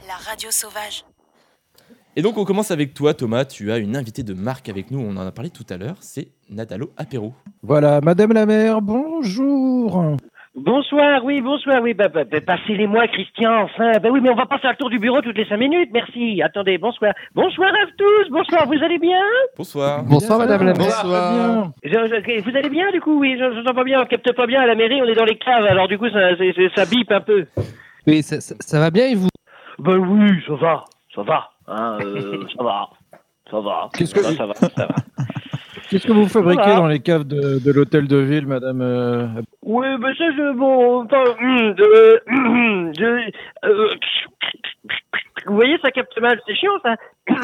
La radio sauvage. Et donc on commence avec toi Thomas, tu as une invitée de marque avec nous, on en a parlé tout à l'heure, c'est Natalo Apéro. Voilà, Madame la maire, bonjour. Bonsoir, oui, passez-les-moi, Christian, enfin. Oui, mais on va pas faire le tour du bureau toutes les 5 minutes, merci. Attendez, bonsoir. Bonsoir à tous, bonsoir, vous allez bien? Bonsoir. Bonsoir Madame la maire. Bonsoir. Vous allez bien, du coup? Oui, je n'entends pas bien, on capte pas bien à la mairie, on est dans les caves, alors du coup, ça bip un peu. Oui, ça va bien et vous? Ben oui, ça va, hein, ça va. Qu'est-ce que- Ça va. Qu'est-ce que vous fabriquez Voilà. dans les caves de l'hôtel de ville, Madame Oui, ben ça, vous voyez, ça capte mal, c'est chiant, ça.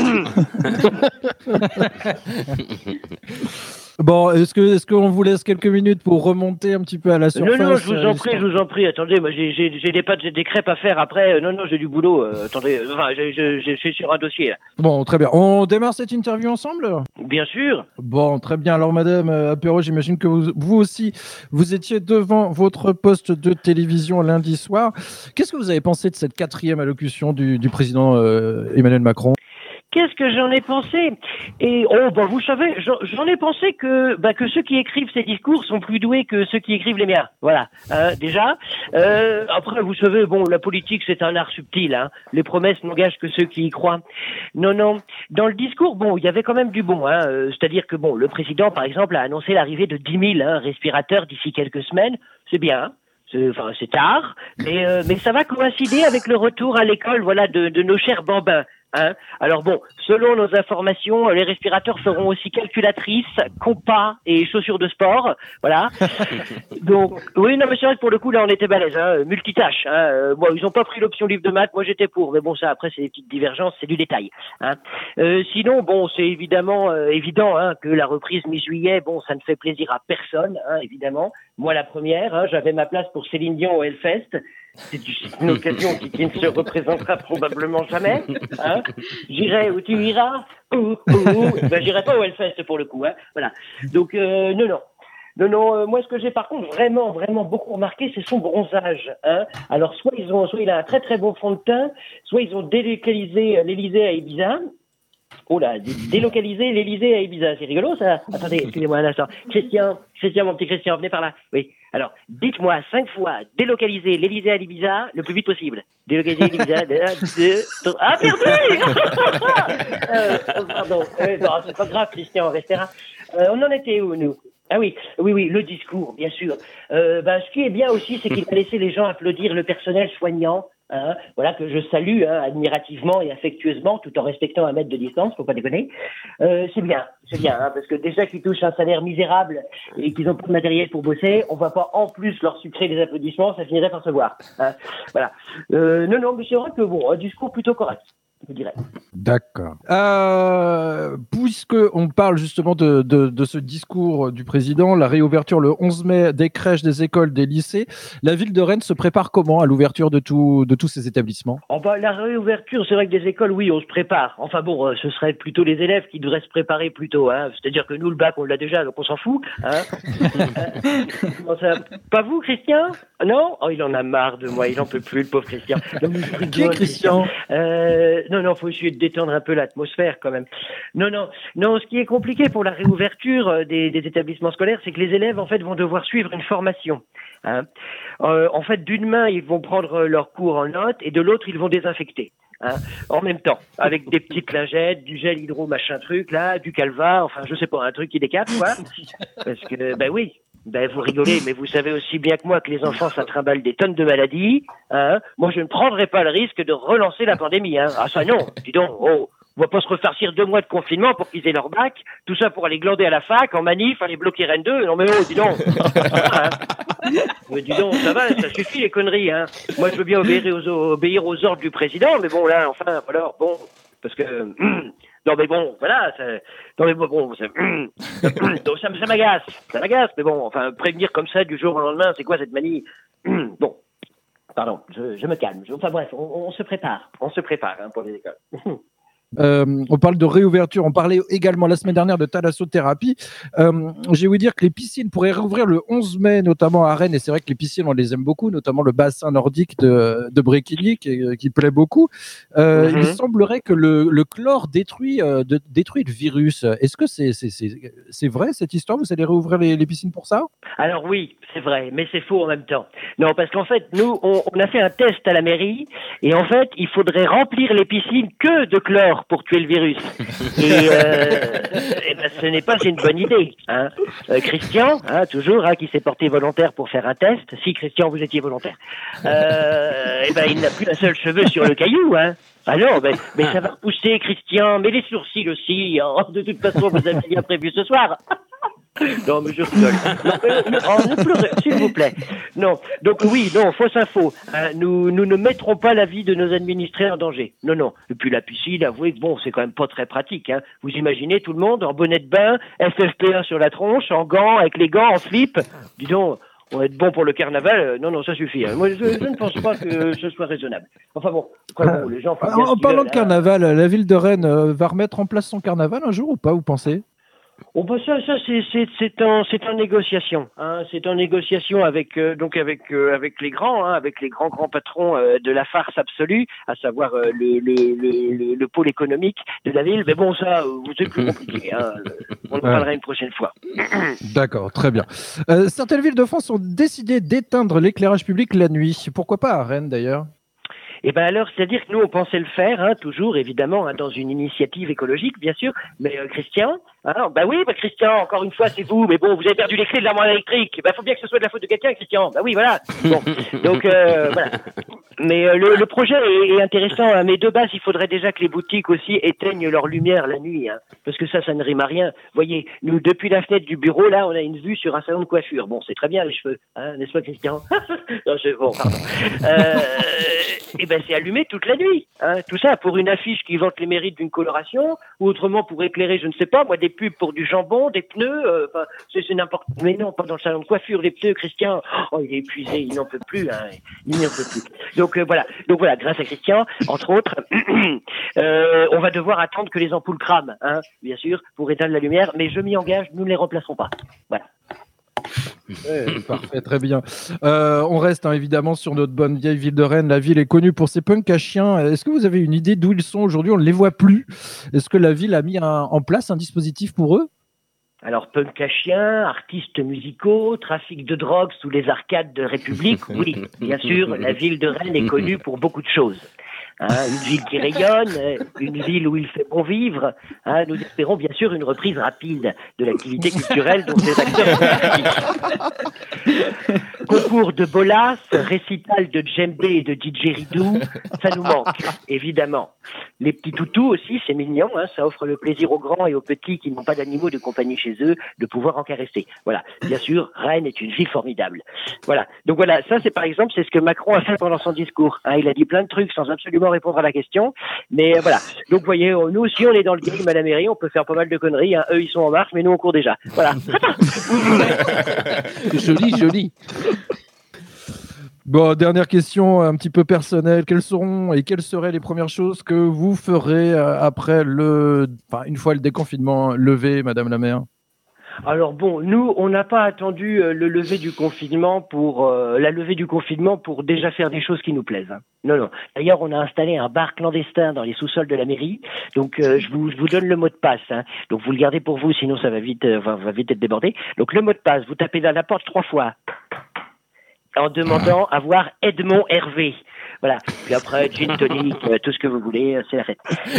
Bon, est-ce qu'on vous laisse quelques minutes pour remonter un petit peu à la surface? Non, je vous en prie, attendez, moi j'ai des pâtes, j'ai des crêpes à faire après, non, j'ai du boulot, attendez, enfin, je suis sur un dossier, là. Bon, très bien. On démarre cette interview ensemble? Bien sûr. Bon, très bien. Alors, Madame Apéro, j'imagine que vous aussi, vous étiez devant votre poste de télévision lundi soir. Qu'est-ce que vous avez pensé de cette 4e allocution du président Emmanuel Macron? Qu'est-ce que j'en ai pensé? Vous savez, j'en ai pensé que ceux qui écrivent ces discours sont plus doués que ceux qui écrivent les miens. Voilà, déjà. Après, vous savez, la politique, c'est un art subtil, hein. Les promesses n'engagent que ceux qui y croient. Non. Dans le discours, il y avait quand même du bon, hein. C'est-à-dire que, le président, par exemple, a annoncé l'arrivée de 10 000 respirateurs d'ici quelques semaines. C'est bien. C'est tard, mais ça va coïncider avec le retour à l'école, de nos chers bambins. Hein. Alors selon nos informations, les respirateurs seront aussi calculatrices, compas et chaussures de sport, voilà. Donc, oui, non, mais c'est vrai que pour le coup, là, on était balèze, hein, multitâche. Hein. Ils ont pas pris l'option livre de maths, moi j'étais pour, mais ça, après, c'est des petites divergences, c'est du détail. Hein. Sinon, c'est évidemment évident hein, que la reprise mi-juillet, ça ne fait plaisir à personne, hein, évidemment. Moi, la première, hein, j'avais ma place pour Céline Dion au Hellfest. C'est une occasion qui ne se représentera probablement jamais. Hein. J'irai où tu iras. J'irai pas au Hellfest pour le coup. Hein. Voilà. Donc non. Moi, ce que j'ai par contre vraiment beaucoup remarqué, c'est son bronzage. Hein. Alors soit il a un très très beau fond de teint, soit ils ont délocalisé l'Élysée à Ibiza. Oh là, délocaliser l'Élysée à Ibiza, c'est rigolo ça. Attendez, excusez-moi un instant. Christian, mon petit Christian, venez par là. Oui. Alors, dites-moi 5 fois délocaliser l'Élysée à Ibiza le plus vite possible. Délocaliser l'Élysée. 1, 2, 3. Ah, perdu. Pardon. Non, c'est pas grave, Christian, on restera. On en était où, nous? Ah oui, le discours, bien sûr. Ce qui est bien aussi, c'est qu'il a laissé les gens applaudir le personnel soignant. Hein, que je salue admirativement et affectueusement, tout en respectant 1 mètre de distance, faut pas déconner. C'est bien, hein, parce que déjà qu'ils touchent un salaire misérable et qu'ils ont pas de matériel pour bosser, on va pas en plus leur sucrer des applaudissements, ça finirait par se voir. Hein, voilà. Non, mais c'est vrai que un discours plutôt correct, je dirais. D'accord. Puisque on parle justement de ce discours du président, la réouverture le 11 mai des crèches, des écoles, des lycées, la ville de Rennes se prépare comment à l'ouverture de tous ces établissements? La réouverture, c'est vrai que des écoles, oui, on se prépare. Enfin ce serait plutôt les élèves qui devraient se préparer plus tôt. Hein. C'est-à-dire que nous, le bac, on l'a déjà, donc on s'en fout. Hein. Pas vous, Christian? Non? Oh, il en a marre de moi, il en peut plus, le pauvre Christian. Qui est Christian? Non, faut essayer de détendre un peu l'atmosphère quand même. Non, ce qui est compliqué pour la réouverture des établissements scolaires, c'est que les élèves en fait vont devoir suivre une formation. Hein. En fait, d'une main, ils vont prendre leurs cours en notes et de l'autre, ils vont désinfecter. Hein, en même temps, avec des petites lingettes, du gel hydro machin truc là, du calva, enfin je sais pas, un truc qui décape quoi. Parce que oui. Vous rigolez, mais vous savez aussi bien que moi que les enfants, ça trimballe des tonnes de maladies. Hein. Moi, je ne prendrai pas le risque de relancer la pandémie. Hein. Ah ça non, dis donc, on va pas se refarcir 2 mois de confinement pour qu'ils aient leur bac, tout ça pour aller glander à la fac, en manif, aller bloquer Rennes 2. Non mais dis donc. Hein. Mais dis donc, ça va, ça suffit les conneries. Hein. Moi, je veux bien obéir aux ordres du président, mais là, enfin, voilà, parce que... Non mais voilà. Donc ça m'agace. Mais enfin prévenir comme ça du jour au lendemain, c'est quoi cette manie? Pardon, je me calme. Enfin bref, on se prépare hein, pour les écoles. On parle de réouverture. On parlait également la semaine dernière de thalassothérapie. J'ai ouï dire que les piscines pourraient rouvrir le 11 mai, notamment à Rennes. Et c'est vrai que les piscines, on les aime beaucoup, notamment le bassin nordique de Bréquigny, qui plaît beaucoup. Il semblerait que le chlore détruit le virus. Est-ce que c'est vrai cette histoire? Vous allez réouvrir les piscines pour ça? Alors oui, c'est vrai, mais c'est faux en même temps. Non, parce qu'en fait, nous, on a fait un test à la mairie, et en fait, il faudrait remplir les piscines que de chlore pour tuer le virus. Et ben, ce n'est pas une bonne idée. Hein. Christian, toujours, qui s'est porté volontaire pour faire un test. Si, Christian, vous étiez volontaire. Et ben, il n'a plus un seul cheveu sur le caillou. Hein. Ah non, mais ça va repousser, Christian. Mais les sourcils aussi. Hein. De toute façon, vous avez bien prévu ce soir. Non, mais je rigole. Ne pleurez, s'il vous plaît. Non. Donc oui, non, fausse info. Nous ne mettrons pas la vie de nos administrés en danger. Non, non. Et puis la piscine, avouez que bon, c'est quand même pas très pratique. Hein. Vous imaginez tout le monde en bonnet de bain, FFP1 sur la tronche, en gants, avec les gants, en slip. Dis donc, on va être bon pour le carnaval. Non, ça suffit. Hein. Moi, je ne pense pas que ce soit raisonnable. Enfin bon, les gens... En parlant de carnaval, la ville de Rennes va remettre en place son carnaval un jour ou pas, vous pensez? Oh bah ça c'est en négociation. Hein. C'est en négociation avec les grands, avec les grands patrons de la farce absolue, à savoir le pôle économique de la ville. Mais bon, ça, c'est plus compliqué. Hein. On en parlera une prochaine fois. D'accord, très bien. Certaines villes de France ont décidé d'éteindre l'éclairage public la nuit. Pourquoi pas à Rennes d'ailleurs? Eh ben alors, c'est-à-dire que nous, on pensait le faire, toujours, évidemment, dans une initiative écologique, bien sûr. Mais Christian, Christian, encore une fois, c'est vous. Mais bon, vous avez perdu les clés de l'armoire électrique. Faut bien que ce soit de la faute de quelqu'un, Christian. Bah oui, voilà. Bon, donc voilà. Mais le projet est intéressant. Hein, mais de base, il faudrait déjà que les boutiques aussi éteignent leur lumière la nuit, parce que ça ne rime à rien. Voyez, nous, depuis la fenêtre du bureau, là, on a une vue sur un salon de coiffure. Bon, c'est très bien les cheveux, n'est-ce pas, Christian? Non, bon, pardon. Et ben c'est allumé toute la nuit. Tout ça pour une affiche qui vante les mérites d'une coloration, ou autrement pour éclairer, je ne sais pas, moi, des pubs pour du jambon, des pneus, c'est n'importe. Mais non, pas dans le salon de coiffure, des pneus, Christian. Oh, il est épuisé, il n'en peut plus. Il n'en peut plus. Donc voilà, grâce à Christian, entre autres, on va devoir attendre que les ampoules crament, bien sûr, pour éteindre la lumière, mais je m'y engage, nous ne les remplacerons pas. Voilà. Parfait, très bien. On reste évidemment sur notre bonne vieille ville de Rennes. La ville est connue pour ses punks à chiens. Est-ce que vous avez une idée d'où ils sont aujourd'hui? On ne les voit plus. Est-ce que la ville a mis en place un dispositif pour eux? Alors, punk à chiens, artistes musicaux, trafic de drogue sous les arcades de République, oui, bien sûr, la ville de Rennes est connue pour beaucoup de choses. Une ville qui rayonne, une ville où il fait bon vivre. Nous espérons bien sûr une reprise rapide de l'activité culturelle dont ces acteurs sont. Concours de bolas, récital de djembé et de didgeridoo, ça nous manque, évidemment. Les petits toutous aussi, c'est mignon, ça offre le plaisir aux grands et aux petits qui n'ont pas d'animaux de compagnie chez eux de pouvoir en caresser. Voilà, bien sûr, Rennes est une ville formidable. Voilà, donc voilà, ça c'est par exemple, c'est ce que Macron a fait pendant son discours. Il a dit plein de trucs sans absolument répondre à la question, mais voilà. Donc vous voyez, nous aussi on est dans le game à la mairie, on peut faire pas mal de conneries. Eux ils sont en marche, mais nous on court déjà. Voilà. Joli. Bon, dernière question un petit peu personnelle. Quelles seraient les premières choses que vous ferez après une fois le déconfinement levé, Madame la maire? Alors bon, nous, on n'a pas attendu la levée du confinement pour déjà faire des choses qui nous plaisent. Non. D'ailleurs, on a installé un bar clandestin dans les sous-sols de la mairie. Donc, je vous donne le mot de passe. Donc, vous le gardez pour vous, sinon ça va vite être débordé. Donc, le mot de passe, vous tapez dans la porte 3 fois en demandant à voir Edmond Hervé. Voilà. Puis après, gin tonic, tout ce que vous voulez, c'est la fête.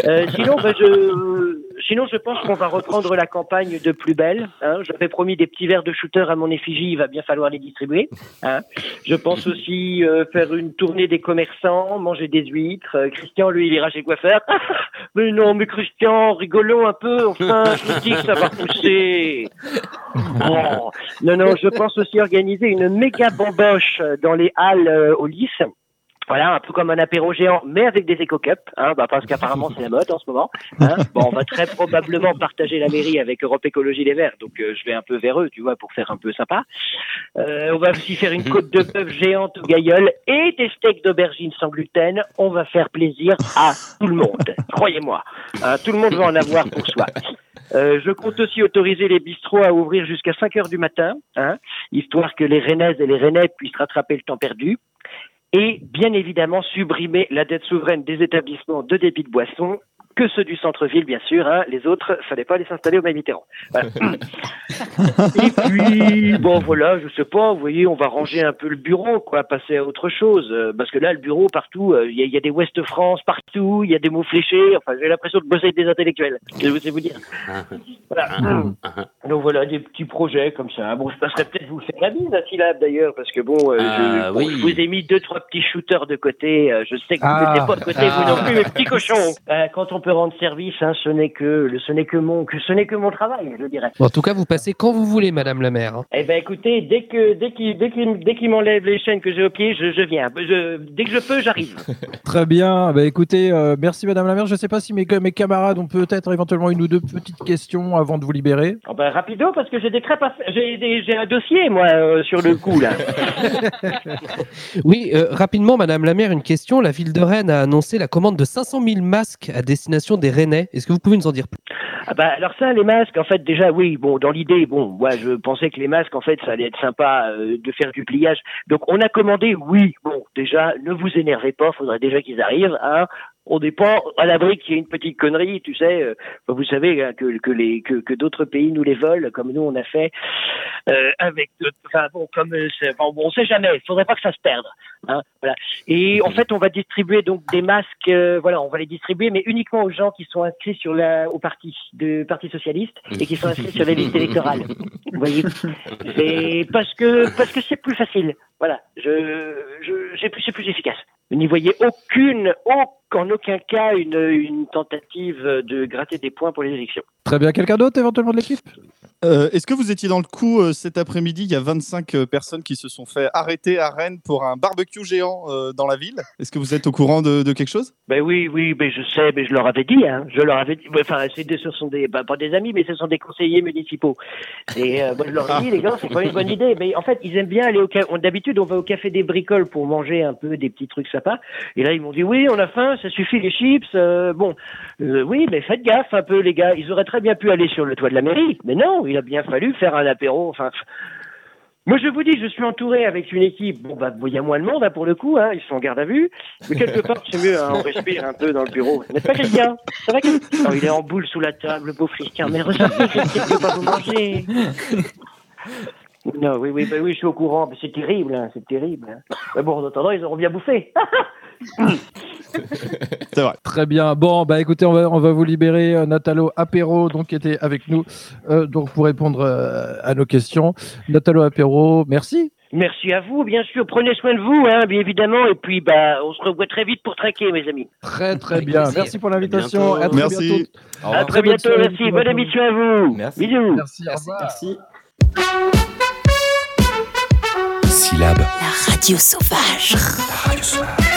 Sinon, je pense qu'on va reprendre la campagne de plus belle. J'avais promis des petits verres de shooter à mon effigie, il va bien falloir les distribuer. Je pense aussi faire une tournée des commerçants, manger des huîtres. Christian, lui, il ira chez le coiffeur. Mais non, mais Christian, rigolons un peu. Enfin, je vous dis que ça va pousser. Bon. Non, je pense aussi organiser une méga bamboche dans les halles au Lys. Voilà, un peu comme un apéro géant, mais avec des éco-cups, parce qu'apparemment c'est la mode en ce moment. Bon, on va très probablement partager la mairie avec Europe Écologie Les Verts, donc je vais un peu vers eux, tu vois, pour faire un peu sympa. On va aussi faire une côte de bœuf géante au gailleul et des steaks d'aubergine sans gluten. On va faire plaisir à tout le monde, croyez-moi. Tout le monde va en avoir pour soi. Je compte aussi autoriser les bistrots à ouvrir jusqu'à 5h du matin, histoire que les Rennaises et les Rennais puissent rattraper le temps perdu. Et bien évidemment, supprimer la dette souveraine des établissements de débit de boissons, que ceux du centre-ville, bien sûr. Les autres, fallait pas les s'installer au même Mitterrand. Voilà. Et puis, bon, voilà, je sais pas, vous voyez, on va ranger un peu le bureau, quoi, passer à autre chose. Parce que là, le bureau, partout, il y a des Ouest France partout, il y a des mots fléchés. Enfin, j'ai l'impression de bosser avec des intellectuels. Je sais vous dire. Voilà. Donc voilà, des petits projets comme ça. Bon, je passerai peut-être vous faire la bise à Syllab, d'ailleurs, parce que bon, je vous ai mis 2-3 petits shooters de côté. Je sais que vous n'êtes pas de côté, vous non plus, mes petits cochons. Quand on peut rendre service, ce n'est que mon travail, je dirais. Bon, en tout cas, vous passez quand vous voulez, Madame la maire. Eh ben, écoutez, dès qu'il m'enlève les chaînes que j'ai au pied, je viens. Dès que je peux, j'arrive. Très bien. Bah, écoutez, merci Madame la maire. Je ne sais pas si mes camarades ont peut-être éventuellement une ou deux petites questions avant de vous libérer. Oh ben, rapido, parce que j'ai des crêpes j'ai un dossier, moi, sur le coup, là. Oui, rapidement, Madame la maire, une question. La ville de Rennes a annoncé la commande de 500 000 masques à destination des Rennais. Est-ce que vous pouvez nous en dire plus ? Alors ça, les masques, en fait, déjà, oui, bon, dans l'idée, moi, je pensais que les masques, en fait, ça allait être sympa de faire du pliage. Donc, on a commandé, oui, bon, déjà, ne vous énervez pas, faudrait déjà qu'ils arrivent, On n'est pas à l'abri qu'il y ait une petite connerie, tu sais. Vous savez que d'autres pays nous les volent, comme nous on a fait avec. On sait jamais. Il faudrait pas que ça se perde. Voilà. Et en fait, on va distribuer donc des masques. On va les distribuer, mais uniquement aux gens qui sont inscrits au Parti socialiste et qui sont inscrits sur les listes électorales. Vous voyez. Et parce que c'est plus facile. Voilà. C'est plus efficace. Vous n'y voyez en aucun cas une tentative de gratter des points pour les élections. Très bien. Quelqu'un d'autre éventuellement de l'équipe ? Est-ce que vous étiez dans le coup cet après-midi ? Il y a 25 personnes qui se sont fait arrêter à Rennes pour un barbecue géant dans la ville. Est-ce que vous êtes au courant de quelque chose ? Oui, mais je sais, mais je leur avais dit. Je leur avais dit. Enfin, ce sont pas des amis, mais ce sont des conseillers municipaux. Et je leur ai dit, les gars, c'est pas une bonne idée. Mais en fait, ils aiment bien aller au café. D'habitude, on va au café des bricoles pour manger un peu des petits trucs sympas. Et là, ils m'ont dit, oui, on a faim, ça suffit les chips. Oui, mais faites gaffe un peu, les gars. Ils auraient très bien pu aller sur le toit de la mairie, mais non, il a bien fallu faire un apéro. Enfin, moi je vous dis, je suis entouré avec une équipe. Il y a moins de monde pour le coup, ils sont en garde à vue. Mais quelque part, c'est mieux, on respire un peu dans le bureau. N'est-ce pas, Christian ? Ça va, Christian ? Il est en boule sous la table, le beau Christian. Mais ressortez, Christian, je ne peux pas vous manger. Non, oui, je suis au courant. Mais c'est terrible, c'est terrible. Mais bon, en attendant, ils auront bien bouffé. C'est vrai. Très bien. Bon, écoutez, on va vous libérer. Natalo Apéro, donc, qui était avec nous donc pour répondre à nos questions. Natalo Apéro, merci. Merci à vous, bien sûr. Prenez soin de vous, bien évidemment. Et puis, on se revoit très vite pour traquer, mes amis. Très, très bien. Merci pour l'invitation. À très Merci. bientôt. À très bientôt, merci. Bonne émission à vous. Merci. Bisous. Merci, au revoir. Merci. Syllab. La radio sauvage. La radio sauvage.